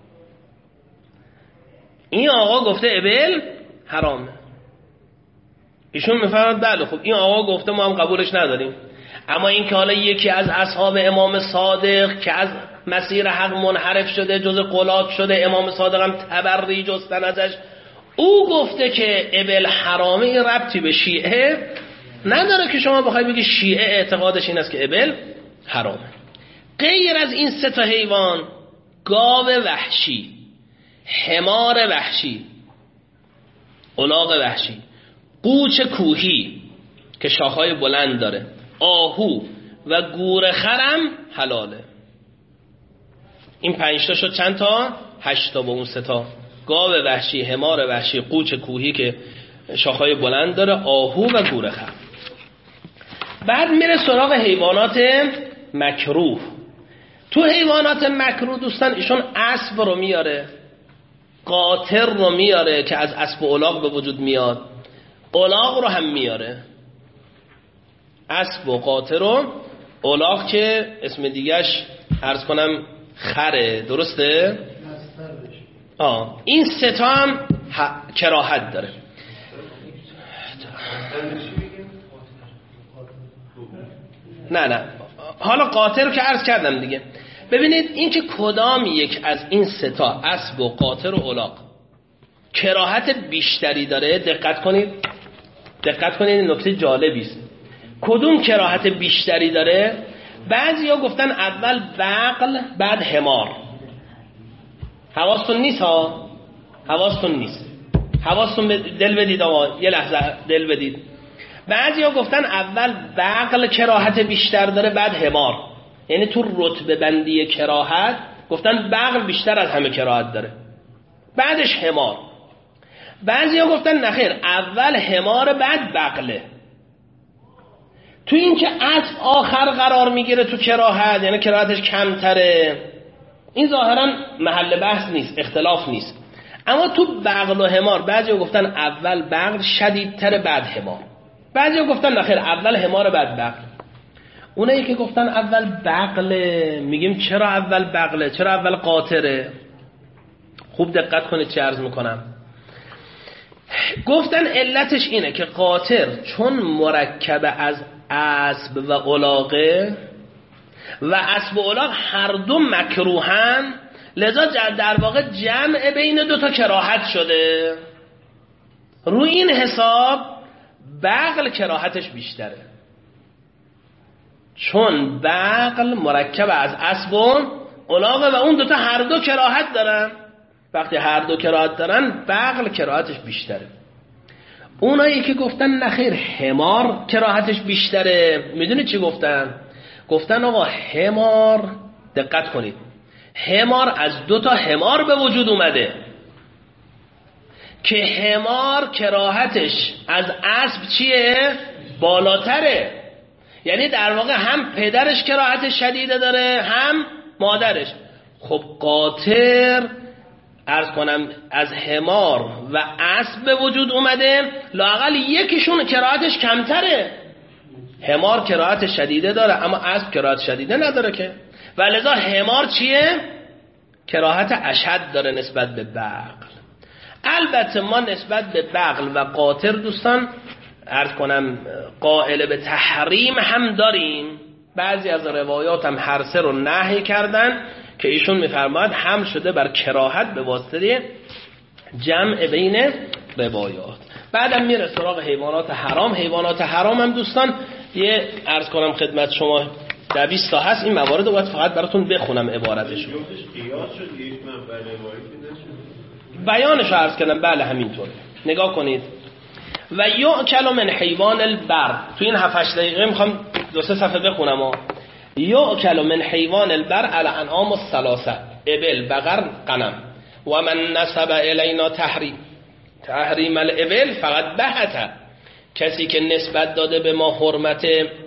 این آقا گفته ابل حرامه. ایشون میفرماد بله خب این آقا گفته ما هم قبولش نداریم، اما این که حالا یکی از اصحاب امام صادق که از مسیر حق منحرف شده جزء غلات شده، امام صادق هم تبری جستن ازش، او گفته که ابل حرامه، این ربطی به شیعه نداره که شما بخوای بگی شیعه اعتقادش این است که ابل حرامه. غیر از این سه تا حیوان، گاو وحشی، حمار وحشی، الاغ وحشی، قوچ کوهی که شاخهای بلند داره، آهو و گورخرم حلاله. این 5 تا شد چند تا؟ 8 تا با اون 3 تا. گاو وحشی، حمار وحشی، قوچ کوهی که شاخهای بلند داره، آهو و گورخر. بعد میره سراغ حیوانات مکروه. تو حیوانات مکروه دوستان ایشون اسب رو میاره، قاطر رو میاره که از اسب و الاغ به وجود میاد، الاغ رو هم میاره. اسب و قاطر و الاغ که اسم دیگهش عرض کنم خره، درسته؟ این 3 تا هم کراهت داره. نه حالا قاطر رو که عرض کردم دیگه. ببینید این که کدام یک از این 3 تا اسب و قاطر و الاغ کراهت بیشتری داره، دقت کنید نکته جالبی است. کدوم کراهت بیشتری داره؟ بعضیا گفتن اول بغل بعد حمار. حواستون نیست ها، حواستون دل بدید آقا، یه لحظه دل بدید. بعضیا گفتن اول بغل کراهت بیشتر داره بعد حمار، یعنی تو رتبه بندی کراهت گفتن بغل بیشتر از همه کراهت داره بعدش حمار. بعضیا گفتن نخیر، اول حمار بعد بغله. تو این که اسب آخر قرار میگیره تو کراهت، یعنی کراهتش کمتره، این ظاهرا محل بحث نیست، اختلاف نیست. اما تو بغل و حمار بعضیا گفتن اول بغل شدیدتر بعد حمار، بعضیا گفتن نخیر اول حمار بعد بغل. اونایی که گفتن اول بغله میگیم چرا اول بغله، چرا اول قاطره؟ خوب دقت کنید چه عرض میکنم. گفتن علتش اینه که قاطر چون مرکب از اسب و الاغه و اسب و الاغ هر دو مکروهن، لذا در واقع جمع بین 2 تا کراهت شده. روی این حساب بغل کراهتش بیشتره، چون بغل مرکب از اسب و الاغه و اون 2 تا هر دو کراهت دارن. وقتی هر دو کراهت دارن بغل کراهتش بیشتره. اونایی که گفتن نخیر حمار کراهتش بیشتره، میدونید چی گفتن؟ گفتن آقا حمار، دقت کنید، حمار از 2 تا حمار به وجود اومده که حمار کراهتش از اسب چیه؟ بالاتره. یعنی در واقع هم پدرش کراهتش شدیده داره هم مادرش. خب قاطر عرض کنم از حمار و اسب به وجود اومده، لااقل یکیشون کراهتش کمتره. حمار کراهت شدیده داره اما اسب کراهت شدیده نداره که، و لذا حمار چیه؟ کراهت اشد داره نسبت به بغل. البته ما نسبت به بغل و قاطر دوستان عرض کنم قائل به تحریم هم داریم. بعضی از روایات هم هر 3 رو نهی کردن که ایشون میفرماید هم شده بر کراهت به واسطه جمع بین روایات. بعدم میره سراغ حیوانات حرام. حیوانات حرام هم دوستان یه عرض کنم خدمت شما 20 تا هست، این موارد رو باید فقط براتون بخونم عبارتشو. بیانشو عرض کردم، بله همینطوره. نگاه کنید. و یؤکل من حیوان البر، تو این 7-8 دقیقه میخوام 2-3 صفحه بخونم. یؤکل من حیوان البر الانعام الثلاثه، ابل، بقر، غنم. و من نسب الینا تحریم الابل فقط بهته، کسی که نسبت داده به ما حرمت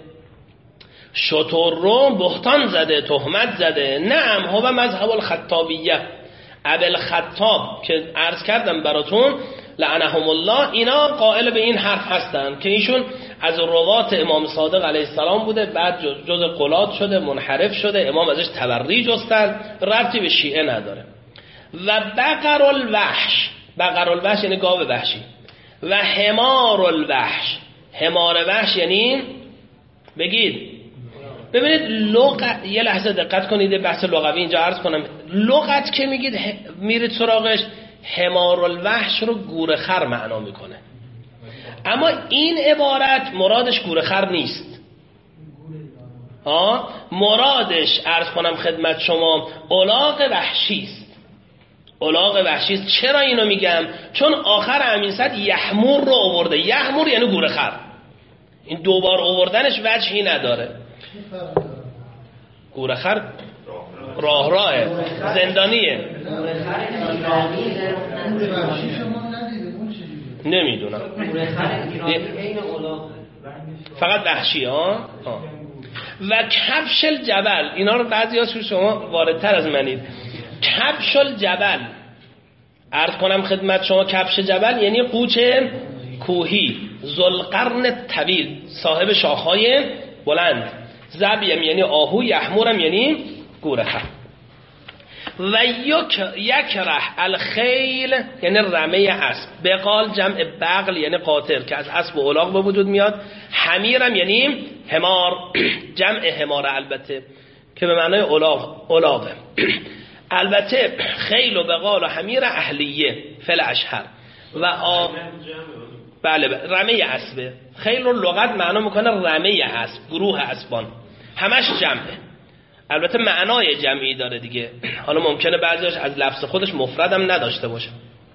شتر رو بهتان زده، تهمت زده. نعم هو مذهب الخطابیه، ابوالخطاب که عرض کردم براتون لعنهم الله، اینا قائل به این حرف هستن که ایشون از روات امام صادق علیه السلام بوده، بعد جز قلات شده، منحرف شده، امام ازش تبری جستن، ربطی به شیعه نداره. و بقر الوحش، بقر الوحش یعنی گاو وحشی، و حمار الوحش، حمار وحش یعنی بگید ببینید لغت، یه لحظه دقت کنید بحث لغوی اینجا عرض کنم. لغت که میگید میرید سراغش، حمار الوحش رو گورخر معنا میکنه، اما این عبارت مرادش گورخر نیست. مرادش عرض کنم خدمت شما الاغ وحشی است. الاغ وحشی است. چرا اینو میگم؟ چون آخر امین صد یحمور رو آورده. یحمور یعنی گورخر. این دوبار آوردنش وجهی نداره. گورخر راهه، زندانیه. نمیدونم، فقط وحشی ها. و کبش الجبل، اینا رو بعضی ها شما واردتر از منید. کبش الجبل، عرض کنم خدمت شما کبش جبل یعنی قوچ کوهی، ذوالقرن طویل، صاحب شاخهای بلند. زبیم یعنی آهو، یحمورم یعنی گورخر. و یکره الخیل یعنی رمه اسب. بقال جمع بغل یعنی قاطر که از اسب و الاغ به وجود میاد. حمیرم یعنی حمار، جمع حمار البته که به معنای الاغه. البته خیل و بقال و حمیر اهلیه فل اشهر و بله رمه اسبه. خیل رو لغت معنا میکنه رمه اسب، گروه اسبان، همش جمعه. البته معنای جمعی داره دیگه. حالا ممکنه بعضیش از لفظ خودش مفردم نداشته باشه،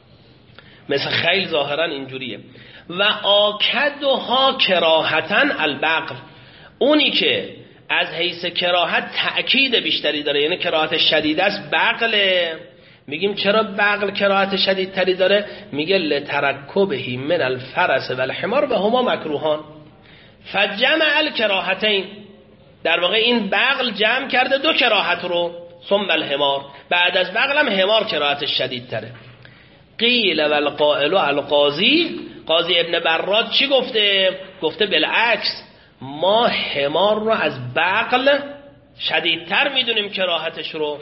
مثل خیل ظاهرا اینجوریه. و آکدها کراهتن البقر، اونی که از حیث کراهت تأکید بیشتری داره، یعنی کراهت شدید است، بقله. میگیم چرا بقل کراهت شدیدتری داره؟ میگه لترکبه من الفرس و الحمار و هما مکروهان فجمع الکراهتین. در واقع این بقل جمع کرده دو کراهت رو، ثم الحمار، بعد از بقل هم حمار کراهت شدیدتره. قیل و القائل القاضی، قاضی ابن براد چی گفته؟ گفته بالعکس، ما حمار رو از بقل شدیدتر میدونیم کراهتش رو.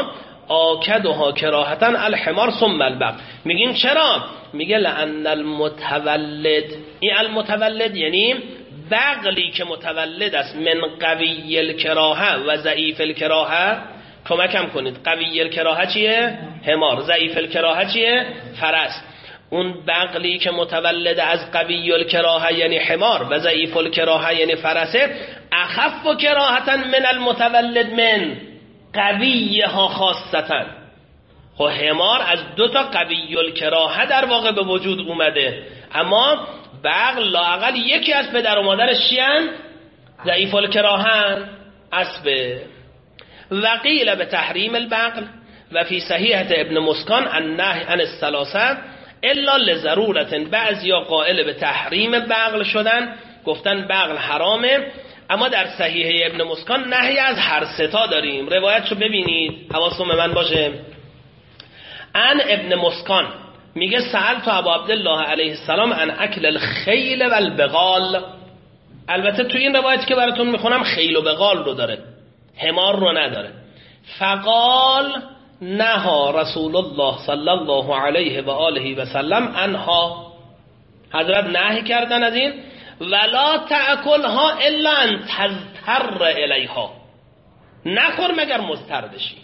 آکدها کراهتن الحمار ثم البقل. میگیم چرا؟ میگه لأن المتولد، این المتولد یعنی بقلی که متولد است من قوی الکراهه و ضعیف الکراهه. کمکم کنید، قوی الکراهه چیه؟ حمار. ضعیف الکراهه چیه؟ فرس. اون بقلی که متولد از قوی الکراهه یعنی حمار و ضعیف الکراهه یعنی فرسه، اخف کراهتا من المتولد من قویها خاصتا. خب حمار از دو تا قوی الکراهه در واقع به وجود اومده، اما بقل لااقل یکی از پدر و مادرش چیان؟ ضعیف الکراهن، اسبه. و قیل به تحریم البقل و فی صحیحة ابن مسکان النهی عن الثلاثه الا لضرورت. بعضیا قائل به تحریم بقل شدن، گفتن بقل حرامه، اما در صحیحه ابن مسکان نهی از هر ستا داریم. روایتشو ببینید، حواستون به من باشه. ان ابن مسکان میگه سألت ابا عبدالله علیه السلام عن اکل الخیل و البغال. البته تو این روایتی که براتون میخونم خیل و بغال رو داره، حمار رو نداره. فقال نها رسول الله صلی الله علیه و آله و سلم عنها، حضرت نهی کردن از این. ولا تأکلها الا ان تضطر الیها، نخور مگر مضطر بشی،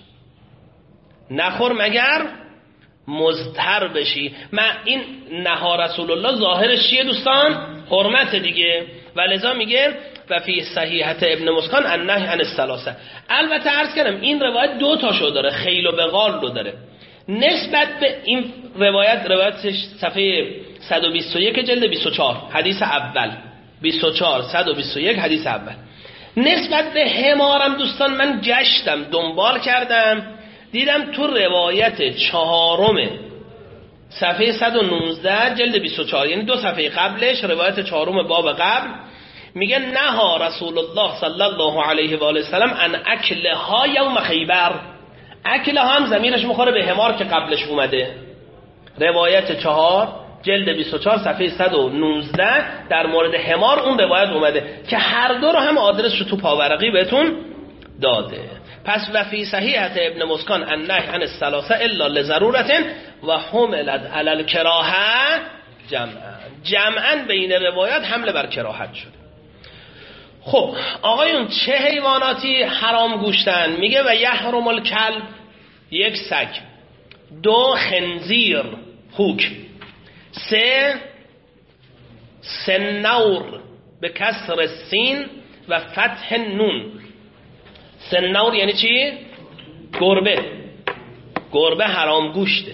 نخور مگر مضطر بشی. این نها رسول الله ظاهرش چیه دوستان؟ حرمت دیگه. ولذا میگه و فی صحیحة ابن مسکان النهی عن الثلاثه. البته عرض کردم این روایت دو تاشو داره، خیل و بغال رو داره. نسبت به این روایتش صفحه 121 جلد 24 حدیث اول، 24 121 حدیث اول. نسبت به حمارم دوستان من گشتم دنبال کردم، دیدم تو روایت چهارم صفحه 119 جلد 24، یعنی دو صفحه قبلش، روایت چهارم باب قبل، میگه نها رسول الله صلی الله علیه و آله وسلم ان اکلها یوم خیبر. اکلها هم ضمیرش میخوره به حمار که قبلش اومده. روایت 4 جلد 24 صفحه 119 در مورد حمار اون روایت اومده که هر دو رو هم آدرسش تو پاورقی بهتون داده. پس و فی صحیحه ابن مسکان النهی عن الثلاثه الا لضرورت و حملت علی الکراهه جمعاً بین روایات حمله بر کراهت شده. خب آقایون چه حیواناتی حرام گوشتن؟ میگه و یحرم الکلب، یک سگ، 2 خنزیر خوک، 3 سنور به کسر سین و فتح نون. سنور یعنی چی؟ گربه حرام گوشته.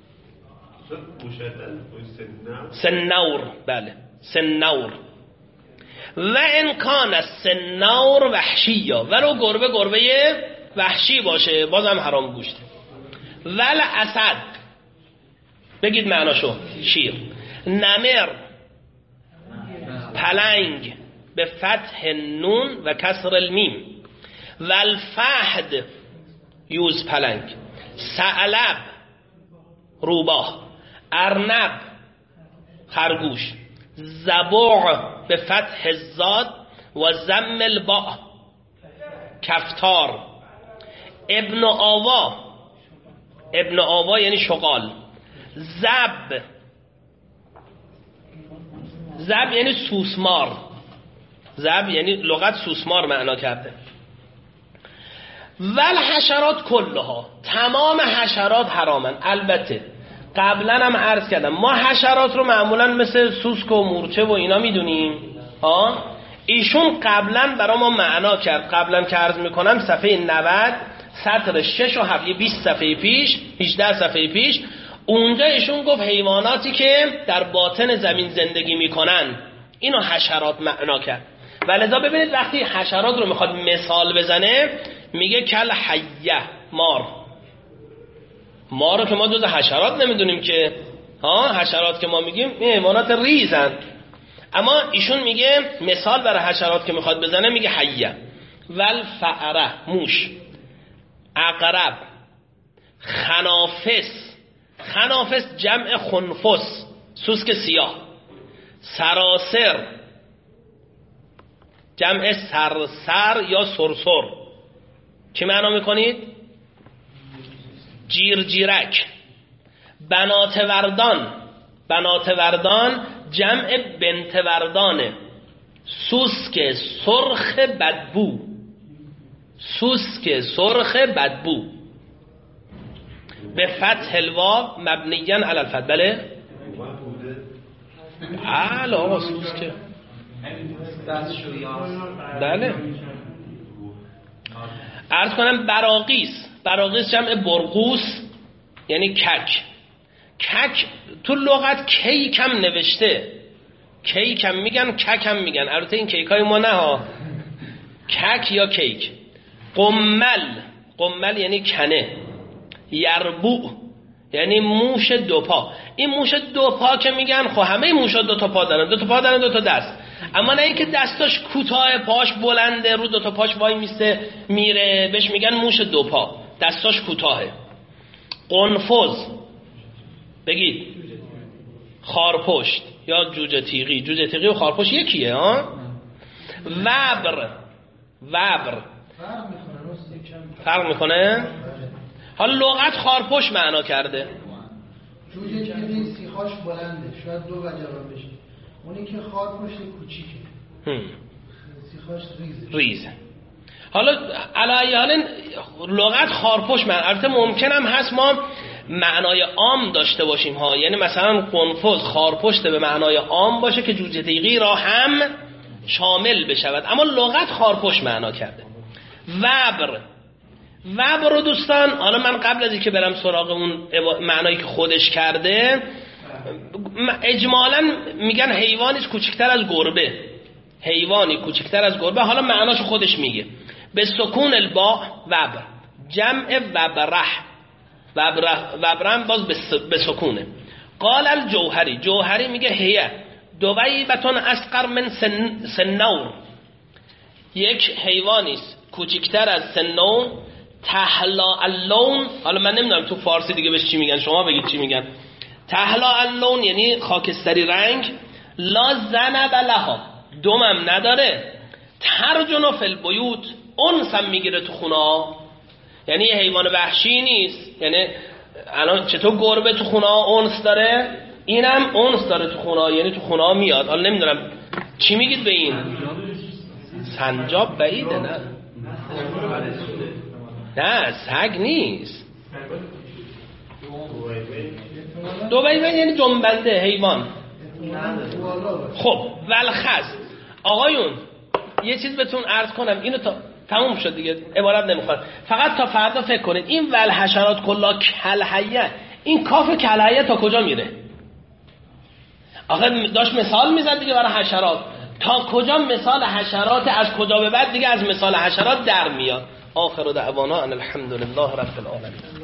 سنور، بله سنور. و امکان سنور وحشی، ولو گربه وحشی باشه بازم حرام گوشته. ول اسد، بگید معناشو، شیر. نمر، پلنگ به فتح نون و کسر المیم. والفهد، یوز پلنگ. ثعلب، روباه. ارنب، خرگوش. ضبع به فتح الزاد و ضم الباء، کفتار. ابن آوا یعنی شغال. زب یعنی سوسمار. زب یعنی لغت سوسمار معنا کرده. ول حشرات کلها، تمام حشرات حرامن. البته قبلا هم عرض کردم ما حشرات رو معمولا مثل سوسک و مورچه و اینا میدونیم. ایشون قبلا برای ما معنا کرد. قبلا که عرض میکنم صفحه 90 سطر 6 و 7 20 صفحه پیش 18 صفحه پیش اونجا ایشون گفت حیواناتی که در باطن زمین زندگی میکنن اینو حشرات معنا کرد. ولذا ببینید وقتی حشرات رو میخواد مثال بزنه میگه کل حیه، مار رو که ما جز حشرات نمیدونیم که. حشرات که ما میگیم این حیوانات ریزن، اما ایشون میگه مثال برای حشرات که میخواد بزنه میگه حیه. والفأره، موش. عقرب. خنافس جمع خنفس، سوسک سیاه. سراسر جمع سرسر یا سرسر. چی معنا میکنید؟ جیرجیرک. بنات وردان جمع بنت وردانه. سوسک سرخ بدبو به فتح الواو مبنیاً علی الفتح. بله آقا سوسک، بله. عرض کنم براقیس جمع برقوس یعنی کک تو لغت کیک هم نوشته، کیک هم میگن کک هم میگن. البته این کیک های ما نه ها، کک یا کیک. قمل یعنی کنه. یربوع یعنی موش دوپا. این موش دوپا که میگن خب همه موشا 2 تا پا دارن، 2 تا پا دارن 2 تا دست، اما نه اینکه دستاش کوتاه پاش بلنده رو 2 تا پاش وای میسته میره، بهش میگن موش دوپا، دستاش کوتاهه. قنفذ بگید خارپشت یا جوجه تیغی و خارپشت یکیه. وبر فرق میکنه. حالا لغت خارپشت معنا کرده. جوجه تیغی سیخاش بلنده، شاید 2 وجه بشه. اونی که خارپشت کوچیکه، سیخاش ریزه. حالا علیه لغت خارپشت معنا. البته ممکن هم هست ما معنای عام داشته باشیم ها، یعنی مثلا قنفذ خارپشت به معنای عام باشه که جوجه تیغی را هم شامل بشود، اما لغت خارپشت معنا کرده. وبر رو دوستان، حالا من قبل از اینکه برم سراغ اون معنایی که خودش کرده، اجمالاً میگن حیوانی کوچکتر از گربه. حالا معناشو خودش میگه. به سکون الباء وبر، جمع وبرم باز به سکونه. قال الجوهری میگه هیه دویبتون اصغر من سنور، یک حیوانیست کوچکتر از سنور. تحلا اللون، حالا من نمیدونم تو فارسی دیگه بهش چی میگن، شما بگید چی میگن. تهلا اللون یعنی خاکستری رنگ، لا زنب لها دمم نداره، ترجن فی البیوت انسم میگیره تو خونه، یعنی یه حیوان وحشی نیست. یعنی الان چطور گربه تو خونه انس داره، اینم انس داره تو خونه، یعنی تو خونه میاد. حالا نمیدونم چی میگید به این؟ سنجاب بعیده. نه سگ نیست. دوبیبه یعنی جنبنده حیوان. خب ولخز آقایون یه چیز بهتون عرض کنم، اینو تا تموم شد دیگه، عبارت نمیخواد، فقط تا فردا فکر کنید این ولحشرات کلا کلحیه، این کاف کلحیه تا کجا میره؟ آخه داشت مثال میزد دیگه برای حشرات، تا کجا مثال حشرات، از کجا به بعد دیگه از مثال حشرات در میاد. آخر دعوانا ان الحمد لله رب العالمین.